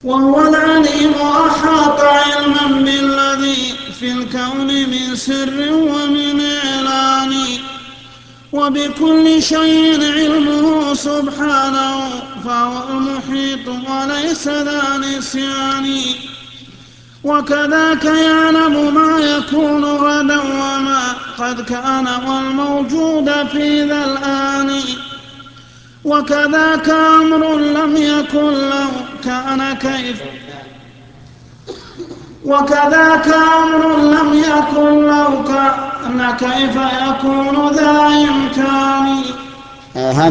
وهو العليم أحاط علما بالذي في الكون من سر ومن إعلان وبكل شيء علمه سبحانه فهو المحيط وليس ذا نسيان وكذاك يعلم ما يكون غدا وما قد كان والموجود في ذا الآن وكذاك أمر لم يكن لو كان كيف وكذاك أمر لم يكن لو كان كيف يكون ذا إمكان.